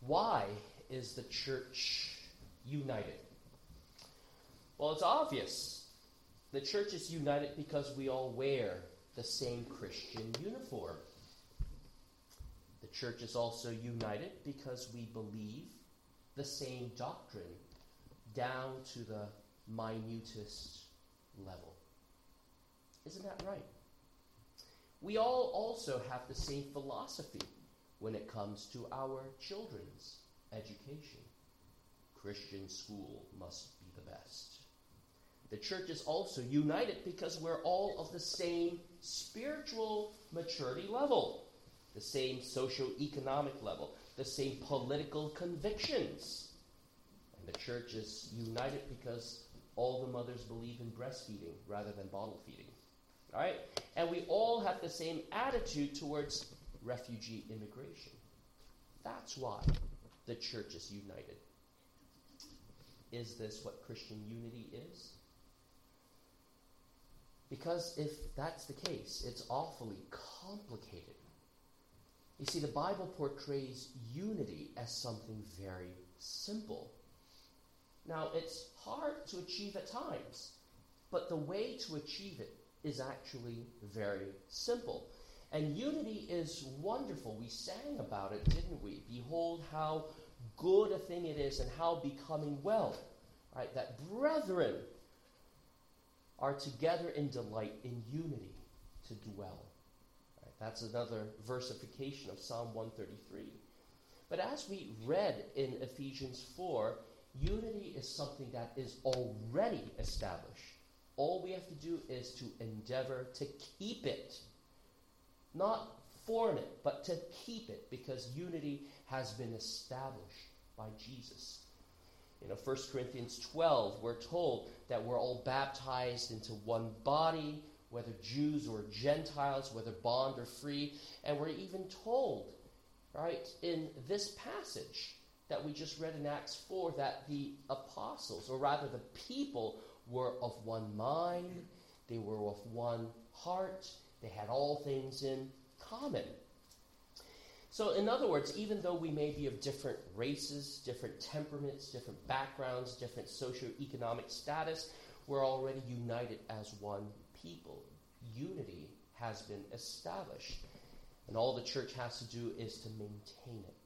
Why is the church united? Well, it's obvious. The church is united because we all wear the same Christian uniform. The church is also united because we believe the same doctrine down to the minutest level. Isn't that right? We all also have the same philosophy when it comes to our children's education. Christian school must be the best. The church is also united because we're all of the same spiritual maturity level, the same socio-economic level, the same political convictions. And the church is united because all the mothers believe in breastfeeding rather than bottle feeding. All right? And we all have the same attitude towards refugee immigration. That's why the church is united. Is this what Christian unity is? Because if that's the case, it's awfully complicated. You see, the Bible portrays unity as something very simple. Now, it's hard to achieve at times, but the way to achieve it is actually very simple. And unity is wonderful. We sang about it, didn't we? Behold how good a thing it is and how becoming well. Right? That brethren are together in delight, in unity, to dwell. Right? That's another versification of Psalm 133. But as we read in Ephesians 4, unity is something that is already established. All we have to do is to endeavor to keep it. Not form it, but to keep it, because unity has been established by Jesus. 1 Corinthians 12, we're told that we're all baptized into one body, whether Jews or Gentiles, whether bond or free. And we're even told, right, in this passage that we just read in Acts 4, that the apostles, or rather the people, were of one mind, they were of one heart, they had all things in common. So in other words, even though we may be of different races, different temperaments, different backgrounds, different socioeconomic status, we're already united as one people. Unity has been established. And all the church has to do is to maintain it.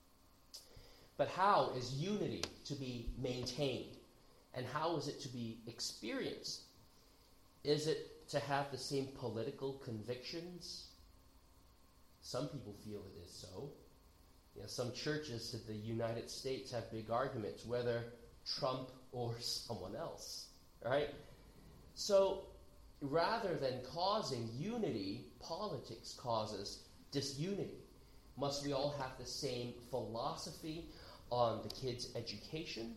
But how is unity to be maintained? And how is it to be experienced? Is it to have the same political convictions? Some people feel it is so. Some churches in the United States have big arguments whether Trump or someone else, right? So rather than causing unity, politics causes disunity. Must we all have the same philosophy on the kids' education?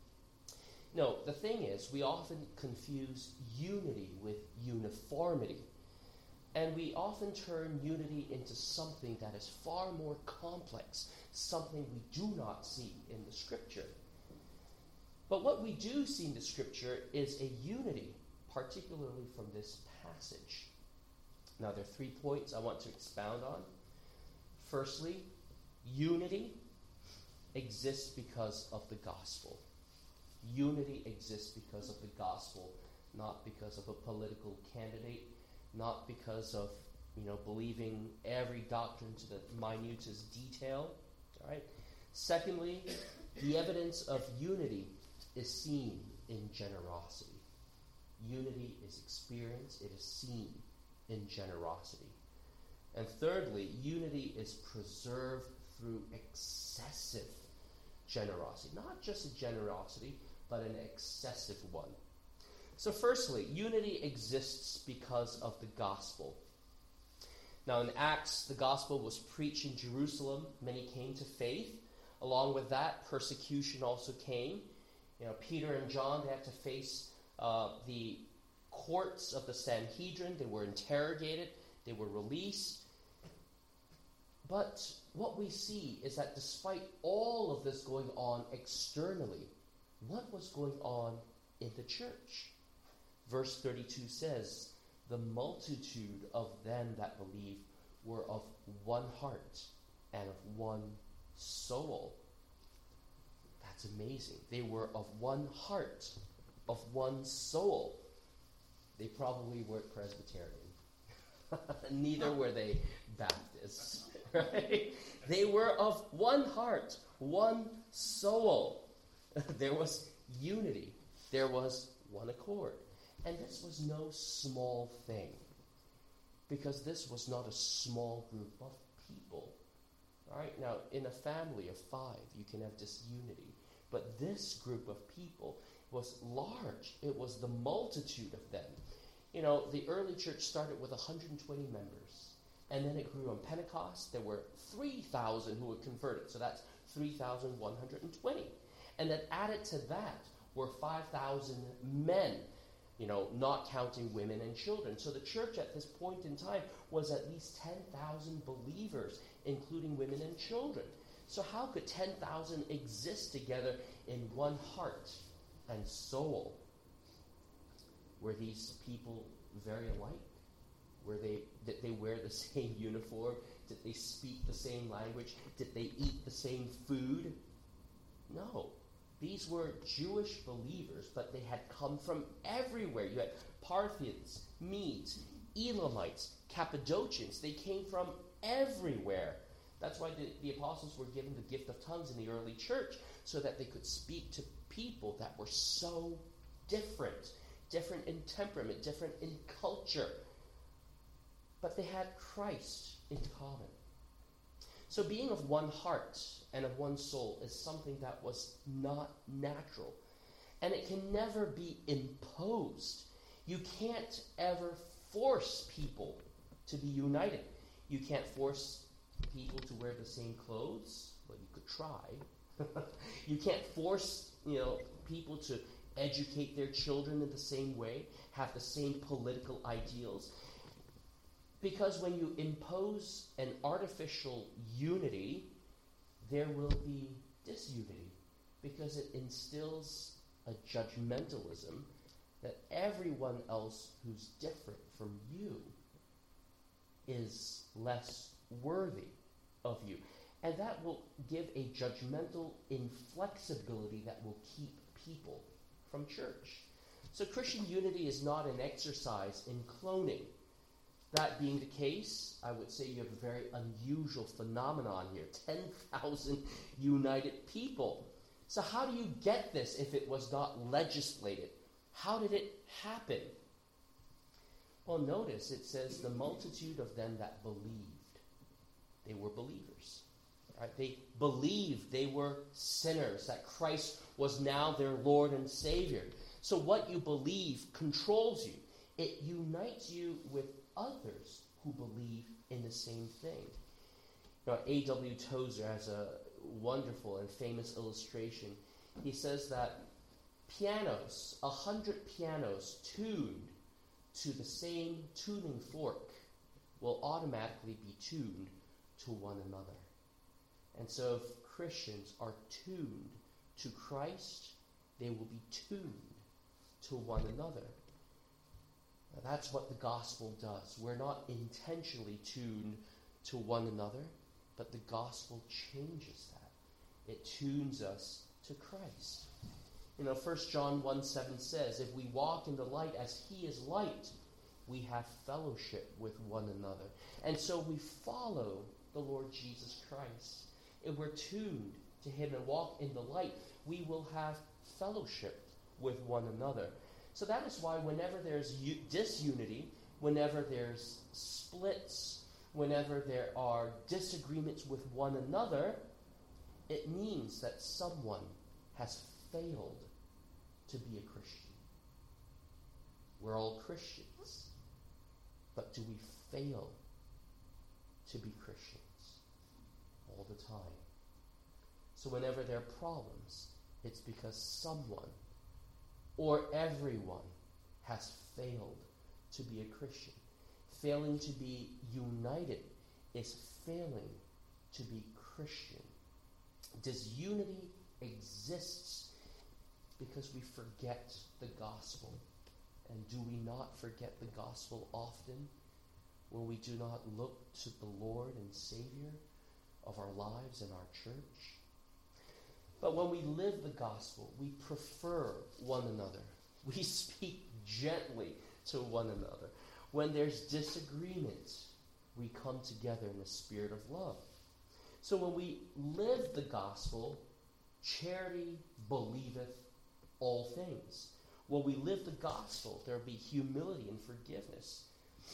No, the thing is, we often confuse unity with uniformity. And we often turn unity into something that is far more complex, something we do not see in the Scripture. But what we do see in the Scripture is a unity, particularly from this passage. Now, there are 3 points I want to expound on. Firstly, unity exists because of the gospel. Unity exists because of the gospel, not because of a political candidate, not because of, believing every doctrine to the minutest detail. All right. Secondly, the evidence of unity is seen in generosity. Unity is experienced, it is seen in generosity. And thirdly, unity is preserved through excessive generosity. Not just a generosity, but an excessive one. So firstly, unity exists because of the gospel. Now in Acts, the gospel was preached in Jerusalem. Many came to faith. Along with that, persecution also came. Peter and John, they had to face the courts of the Sanhedrin. They were interrogated. They were released. But what we see is that despite all of this going on externally, what was going on in the church? Verse 32 says, the multitude of them that believed were of one heart and of one soul. That's amazing. They were of one heart, of one soul. They probably weren't Presbyterian. Neither were they Baptists. Right? They were of one heart, one soul. There was unity. There was one accord. And this was no small thing, because this was not a small group of people. All right, now, in a family of 5, you can have disunity. But this group of people was large. It was the multitude of them. You know, the early church started with 120 members. And then it grew on Pentecost. There were 3,000 who were converted. So that's 3,120. And then added to that were 5,000 men, you know, not counting women and children. So the church at this point in time was at least 10,000 believers, including women and children. So how could 10,000 exist together in one heart and soul? Were these people very alike? Did they wear the same uniform? Did they speak the same language? Did they eat the same food? No. These were Jewish believers, but they had come from everywhere. You had Parthians, Medes, Elamites, Cappadocians. They came from everywhere. That's why the apostles were given the gift of tongues in the early church, so that they could speak to people that were so different in temperament, different in culture. But they had Christ in common. So being of one heart and of one soul is something that was not natural. And it can never be imposed. You can't ever force people to be united. You can't force people to wear the same clothes. Well, you could try. You can't force, people to educate their children in the same way, have the same political ideals. Because when you impose an artificial unity, there will be disunity, because it instills a judgmentalism that everyone else who's different from you is less worthy of you. And that will give a judgmental inflexibility that will keep people from church. So Christian unity is not an exercise in cloning. That being the case, I would say you have a very unusual phenomenon here. 10,000 united people. So how do you get this if it was not legislated? How did it happen? Well, notice it says the multitude of them that believed. They were believers. Right? They believed they were sinners, that Christ was now their Lord and Savior. So what you believe controls you. It unites you with others who believe in the same thing. A.W. Tozer has a wonderful and famous illustration. He says that 100 pianos tuned to the same tuning fork will automatically be tuned to one another. And so if Christians are tuned to Christ, they will be tuned to one another. Now, that's what the gospel does. We're not intentionally tuned to one another, but the gospel changes that. It tunes us to Christ. 1 John 1:7 says, if we walk in the light as he is light, we have fellowship with one another. And so we follow the Lord Jesus Christ. If we're tuned to him and walk in the light, we will have fellowship with one another. So that is why whenever there's disunity, whenever there's splits, whenever there are disagreements with one another, it means that someone has failed to be a Christian. We're all Christians, but do we fail to be Christians all the time? So whenever there are problems, it's because someone or everyone has failed to be a Christian. Failing to be united is failing to be Christian. Disunity exists because we forget the gospel. And do we not forget the gospel often when we do not look to the Lord and Savior of our lives and our church? But when we live the gospel, we prefer one another. We speak gently to one another. When there's disagreement, we come together in the spirit of love. So when we live the gospel, charity believeth all things. When we live the gospel, there will be humility and forgiveness.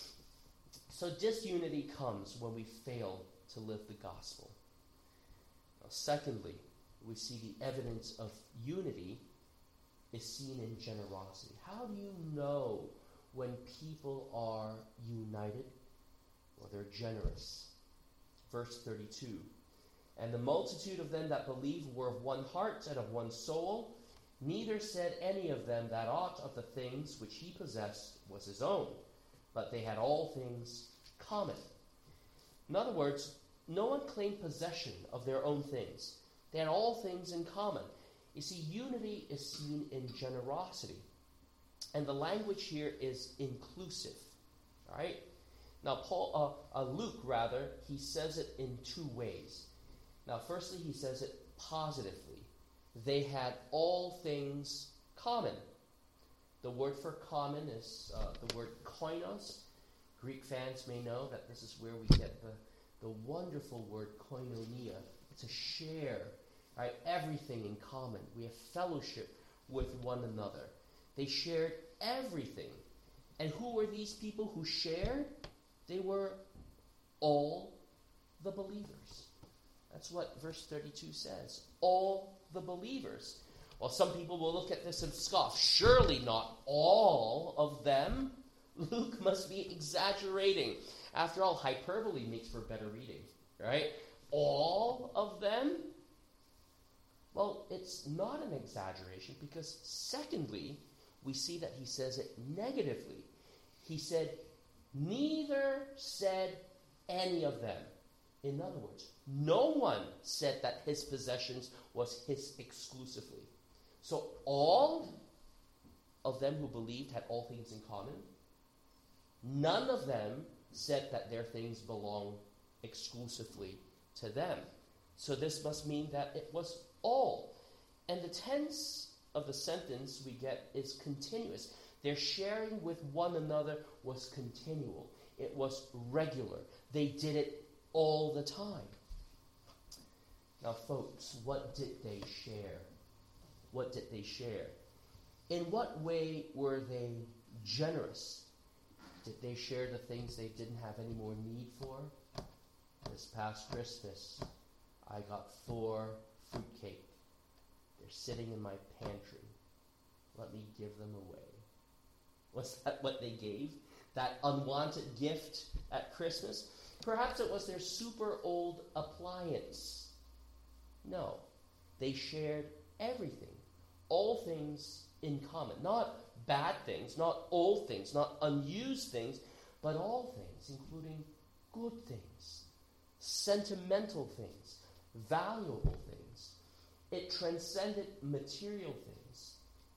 So disunity comes when we fail to live the gospel. Now, secondly, we see the evidence of unity is seen in generosity. How do you know when people are united? Well, they're generous. Verse 32. And the multitude of them that believed were of one heart and of one soul. Neither said any of them that aught of the things which he possessed was his own, but they had all things common. In other words, no one claimed possession of their own things. They had all things in common. You see, unity is seen in generosity. And the language here is inclusive. All right? Now, Luke, he says it in two ways. Now, firstly, he says it positively. They had all things common. The word for common is the word koinos. Greek fans may know that this is where we get the wonderful word koinonia, to share, right? Everything in common. We have fellowship with one another. They shared everything. And who were these people who shared? They were all the believers. That's what verse 32 says. All the believers. Well, some people will look at this and scoff. Surely not all of them. Luke must be exaggerating. After all, hyperbole makes for better reading, right? All of them? Well, it's not an exaggeration because, secondly, we see that he says it negatively. He said, neither said any of them. In other words, no one said that his possessions was his exclusively. So all of them who believed had all things in common. None of them said that their things belong exclusively to them. So this must mean that it was all. And the tense of the sentence we get is continuous. Their sharing with one another was continual. It was regular. They did it all the time. Now, folks, what did they share? What did they share? In what way were they generous? Did they share the things they didn't have any more need for? This past Christmas, I got 4 fruitcake. They're sitting in my pantry. Let me give them away. Was that what they gave? That unwanted gift at Christmas? Perhaps it was their super old appliance. No. They shared everything. All things in common. Not bad things, not old things, not unused things, but all things, including good things, sentimental things, valuable things. It transcended material things.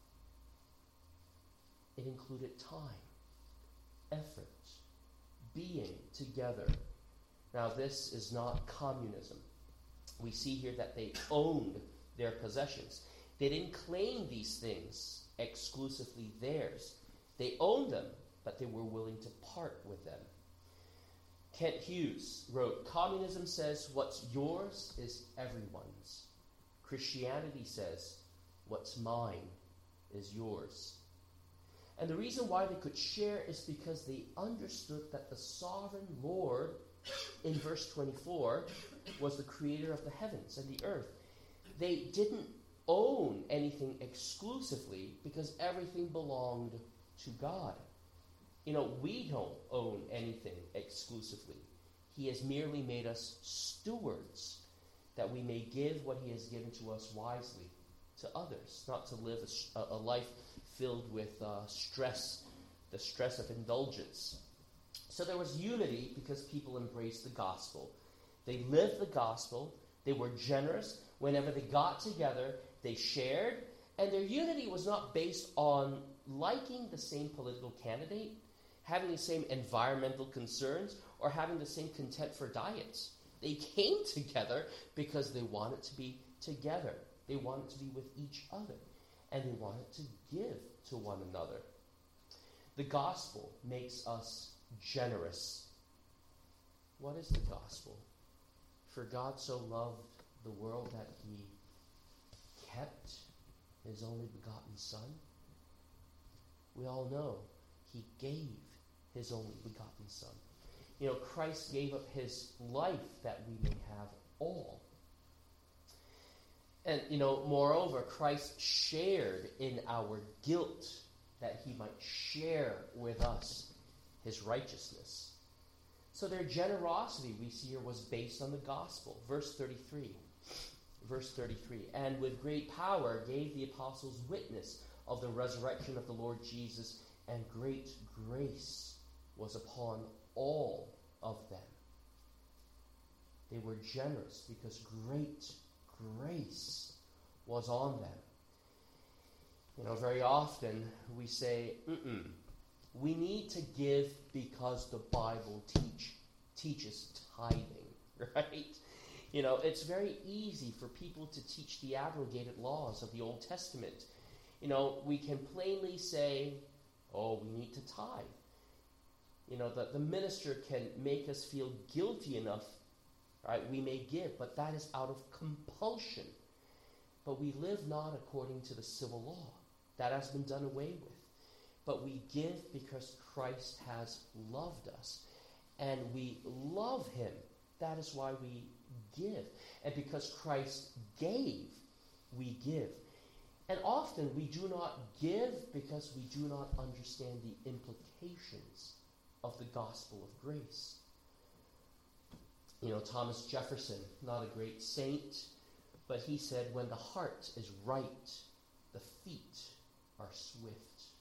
It included time, effort, being together. Now, this is not communism. We see here that they owned their possessions. They didn't claim these things exclusively theirs. They owned them, but they were willing to part with them. Kent Hughes wrote, communism says what's yours is everyone's. Christianity says what's mine is yours. And the reason why they could share is because they understood that the sovereign Lord, in verse 24, was the creator of the heavens and the earth. They didn't own anything exclusively because everything belonged to God. You know, we don't own anything exclusively. He has merely made us stewards that we may give what he has given to us wisely to others, not to live a life filled with stress, the stress of indulgence. So there was unity because people embraced the gospel. They lived the gospel. They were generous. Whenever they got together, they shared. And their unity was not based on liking the same political candidate, having the same environmental concerns, or having the same contempt for diets. They came together because they wanted to be together. They wanted to be with each other. And they wanted to give to one another. The gospel makes us generous. What is the gospel? For God so loved the world that he kept his only begotten Son. We all know he gave his only begotten Son. You know, Christ gave up his life that we may have all. And, you know, moreover, Christ shared in our guilt that he might share with us his righteousness. So their generosity, we see here, was based on the gospel. Verse 33. And with great power gave the apostles witness of the resurrection of the Lord Jesus, and great grace was upon all of them. They were generous because great grace was on them. You know, very often we say, we need to give because the Bible teaches tithing, right? You know, it's very easy for people to teach the abrogated laws of the Old Testament. You know, we can plainly say, oh, we need to tithe. You know, the minister can make us feel guilty enough, right? We may give, but that is out of compulsion. But we live not according to the civil law. That has been done away with. But we give because Christ has loved us. And we love him. That is why we give. And because Christ gave, we give. And often we do not give because we do not understand the implications of the gospel of grace. You know, Thomas Jefferson, not a great saint, but he said, when the heart is right, the feet are swift.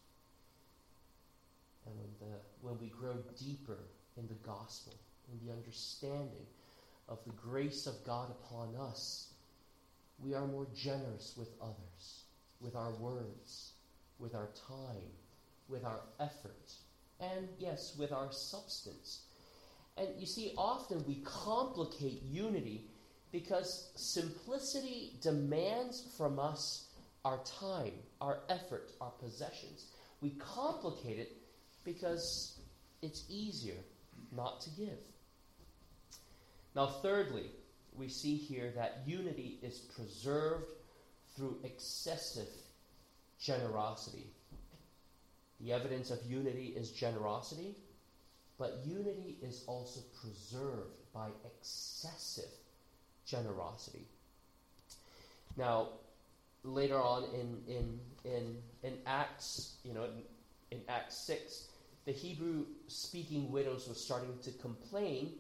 And when we grow deeper in the gospel, in the understanding of the grace of God upon us, we are more generous with others, with our words, with our time, with our effort, and yes, with our substance. And you see, often we complicate unity because simplicity demands from us our time, our effort, our possessions. We complicate it because it's easier not to give. Now, thirdly, we see here that unity is preserved through excessive generosity. The evidence of unity is generosity, but unity is also preserved by excessive generosity. Now, later on in Acts, in Acts 6, the Hebrew-speaking widows were starting to complain,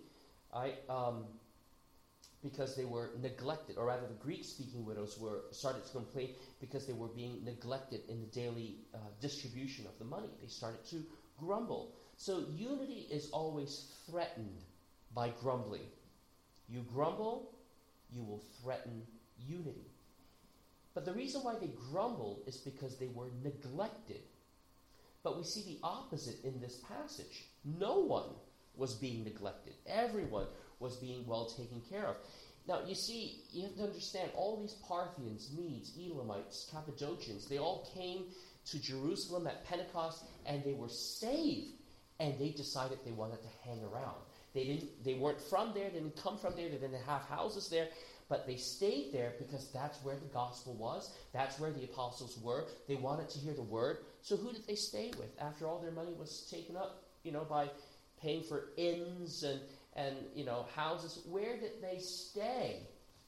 because they were neglected, or rather the Greek-speaking widows started to complain because they were being neglected in the daily distribution of the money. They started to grumble. So unity is always threatened by grumbling. You grumble, you will threaten unity. But the reason why they grumbled is because they were neglected. But we see the opposite in this passage. No one was being neglected. Everyone was being well taken care of. Now, you see, you have to understand, all these Parthians, Medes, Elamites, Cappadocians, they all came to Jerusalem at Pentecost, and they were saved, and they decided they wanted to hang around. They weren't from there, they didn't come from there, they didn't have houses there, but they stayed there because that's where the gospel was, that's where the apostles were. They wanted to hear the word. So who did they stay with after all their money was taken up, by paying for inns and houses? Where did they stay?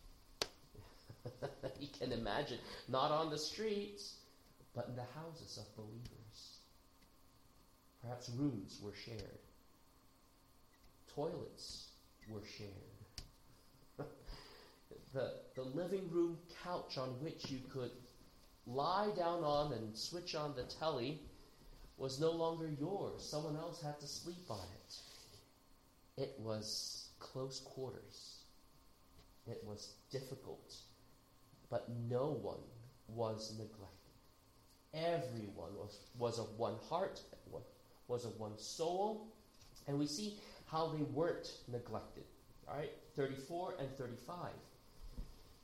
You can imagine, not on the streets, but in the houses of believers. Perhaps rooms were shared. Toilets were shared. The living room couch on which you could lie down on and switch on the telly was no longer yours. Someone else had to sleep on it. It was close quarters. It was difficult. But no one was neglected. Everyone was of one heart, was of one soul. And we see how they weren't neglected. All right, 34 and 35.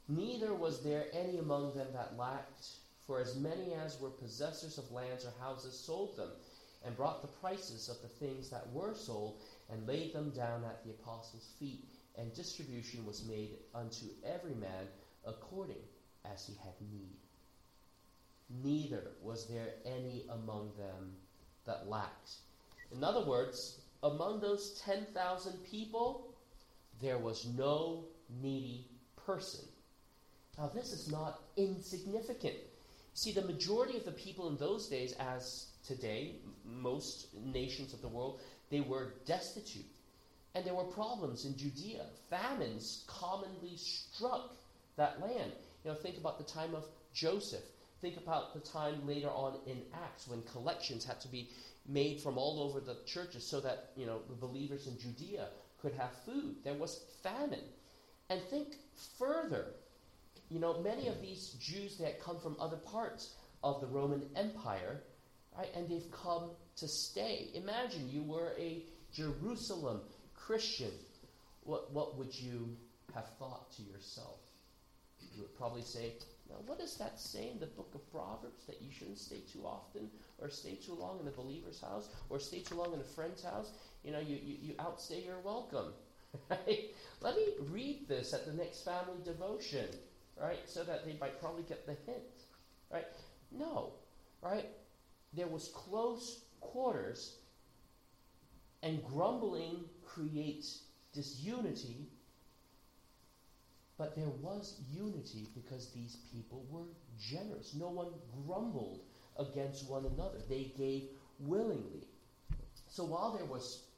Neither was there any among them that lacked, for as many as were possessors of lands or houses sold them, and brought the prices of the things that were sold, and laid them down at the apostles' feet, and distribution was made unto every man according as he had need. Neither was there any among them that lacked. In other words, among those 10,000 people, there was no needy person. Now, this is not insignificant. See, the majority of the people in those days, as today, most nations of the world, they were destitute. And there were problems in Judea. Famines commonly struck that land. Think about the time of Joseph. Think about the time later on in Acts when collections had to be made from all over the churches so that, the believers in Judea could have food. There was famine. And think further. Many of these Jews, they had come from other parts of the Roman Empire, right? And they've come to stay. Imagine you were a Jerusalem Christian. What would you have thought to yourself? You would probably say, now, what does that say in the book of Proverbs, that you shouldn't stay too often or stay too long in a believer's house or stay too long in a friend's house? You outstay your welcome. Right? Let me read this at the next family devotion, right? So that they might probably get the hint, right? No, right? There was close quarters, and grumbling creates disunity. But there was unity because these people were generous. No one grumbled against one another. They gave willingly. So while there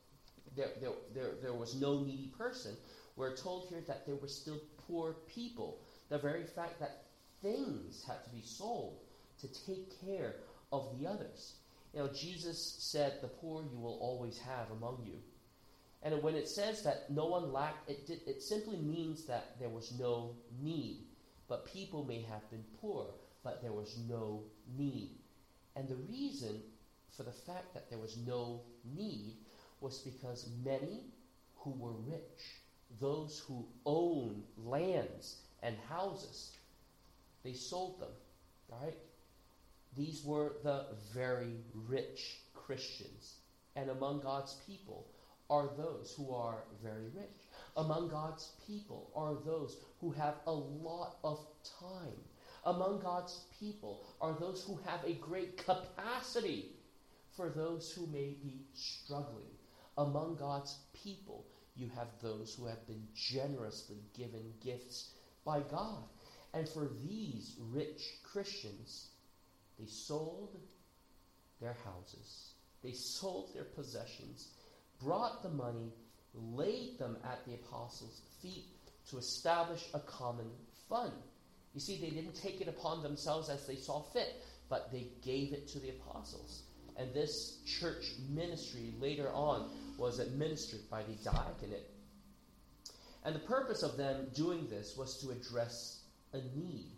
was no needy person, we're told here that there were still poor people. The very fact that things had to be sold to take care of the others. Jesus said, "The poor you will always have among you." And when it says that no one lacked, it simply means that there was no need. But people may have been poor, but there was no need. And the reason for the fact that there was no need was because many who were rich, those who owned lands and houses, they sold them, right? These were the very rich Christians. And among God's people are those who are very rich. Among God's people are those who have a lot of time. Among God's people are those who have a great capacity for those who may be struggling. Among God's people, you have those who have been generously given gifts by God. And for these rich Christians, they sold their houses. They sold their possessions, brought the money, laid them at the apostles' feet to establish a common fund. You see, they didn't take it upon themselves as they saw fit, but they gave it to the apostles. And this church ministry later on was administered by the diaconate. And the purpose of them doing this was to address a need.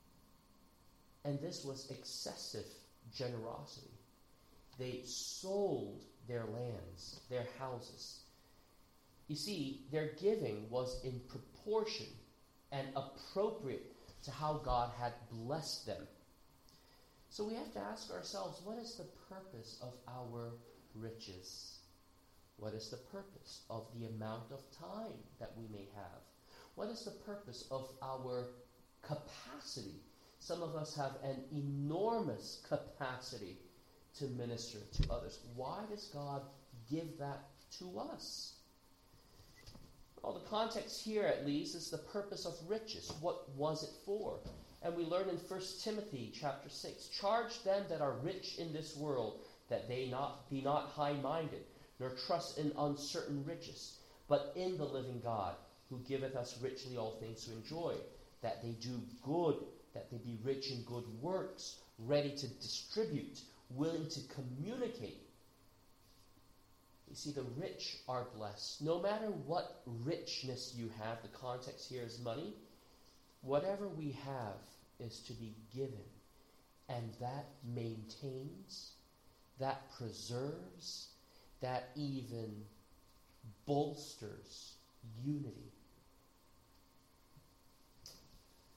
And this was excessive generosity. They sold their lands, their houses. You see, their giving was in proportion and appropriate to how God had blessed them. So we have to ask ourselves, what is the purpose of our riches? What is the purpose of the amount of time that we may have? What is the purpose of our capacity? Some of us have an enormous capacity to minister to others. Why does God give that to us? Well, the context here, at least, is the purpose of riches. What was it for? And we learn in 1 Timothy chapter 6, "Charge them that are rich in this world, that they be not high-minded, nor trust in uncertain riches, but in the living God, who giveth us richly all things to enjoy, that they do good, that they be rich in good works, ready to distribute, willing to communicate." You see, the rich are blessed. No matter what richness you have, the context here is money, whatever we have is to be given. And that maintains, that preserves, that even bolsters unity.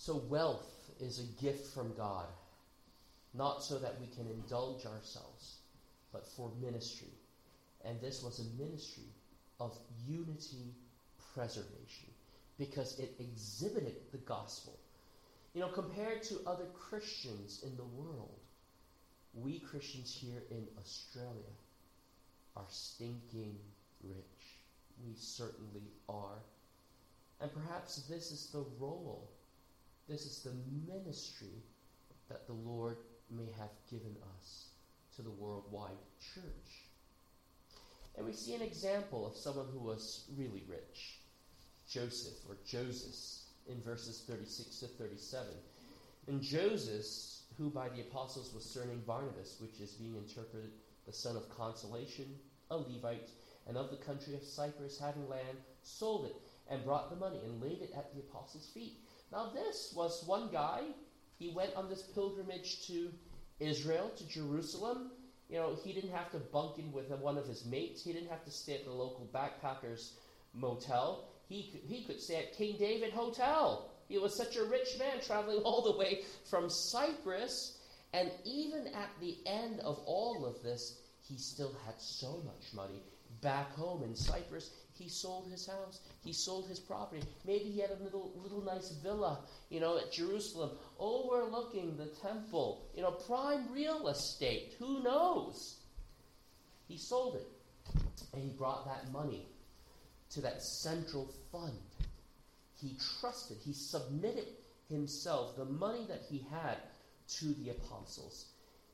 So wealth is a gift from God, not so that we can indulge ourselves, but for ministry. And this was a ministry of unity preservation, because it exhibited the gospel. Compared to other Christians in the world, we Christians here in Australia are stinking rich. We certainly are. And perhaps this is the role, this is the ministry that the Lord may have given us to the worldwide church. And we see an example of someone who was really rich, Joseph, or Joses, in verses 36 to 37. And Joses, who by the apostles was surnamed Barnabas, which is being interpreted the son of consolation, a Levite, and of the country of Cyprus, having land, sold it, and brought the money, and laid it at the apostles' feet. Now this was one guy. He went on this pilgrimage to Israel, to Jerusalem. He didn't have to bunk in with one of his mates. He didn't have to stay at the local backpackers motel. He could stay at King David Hotel. He was such a rich man, traveling all the way from Cyprus. And even at the end of all of this, he still had so much money. Back home in Cyprus, he sold his house. He sold his property. Maybe he had a little nice villa, at Jerusalem, overlooking the temple. Prime real estate. Who knows? He sold it. And he brought that money to that central fund. He trusted, he submitted himself, the money that he had, to the apostles.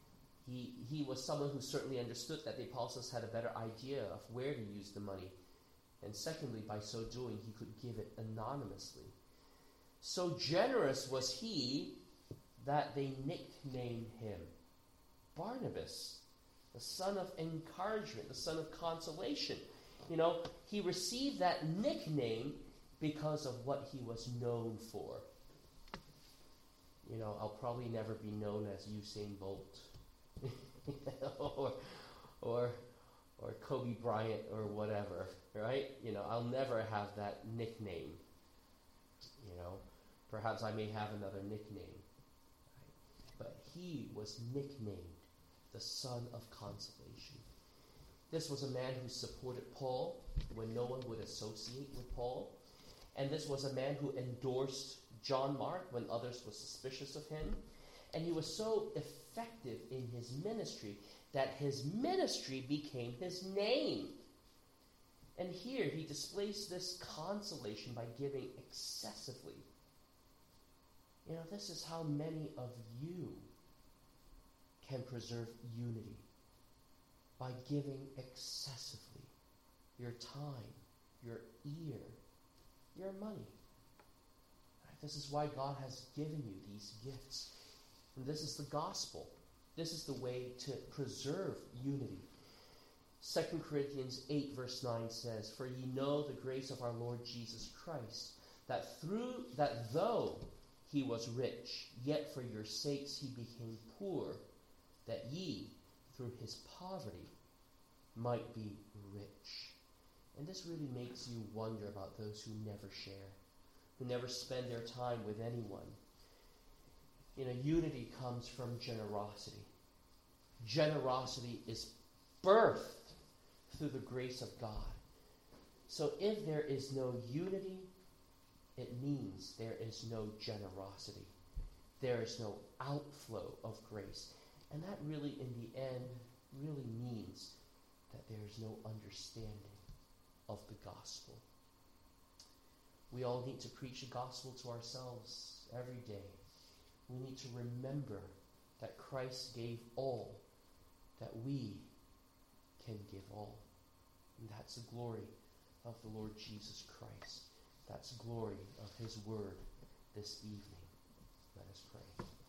He was someone who certainly understood that the apostles had a better idea of where to use the money. And secondly, by so doing, he could give it anonymously. So generous was he that they nicknamed him Barnabas, the son of encouragement, the son of consolation. He received that nickname because of what he was known for. I'll probably never be known as Usain Bolt or Kobe Bryant or whatever, right? I'll never have that nickname. Perhaps I may have another nickname. Right? But he was nicknamed the son of consolation. This was a man who supported Paul when no one would associate with Paul. And this was a man who endorsed John Mark when others were suspicious of him. And he was so effective in his ministry that his ministry became his name. And here he displays this consolation by giving excessively. This is how many of you can preserve unity. By giving excessively. Your time, your ear, your money. Right? This is why God has given you these gifts. And this is the gospel. This is the way to preserve unity. 2 Corinthians 8 verse 9 says, "For ye know the grace of our Lord Jesus Christ, that though he was rich, yet for your sakes he became poor, that ye, through his poverty, might be rich." And this really makes you wonder about those who never share, who never spend their time with anyone. Unity comes from generosity. Generosity is birthed through the grace of God. So if there is no unity, it means there is no generosity. There is no outflow of grace. And that really, in the end, really means that there is no understanding of the gospel. We all need to preach the gospel to ourselves every day. We need to remember that Christ gave all, that we can give all. And that's the glory of the Lord Jesus Christ. That's glory of his word this evening. Let us pray.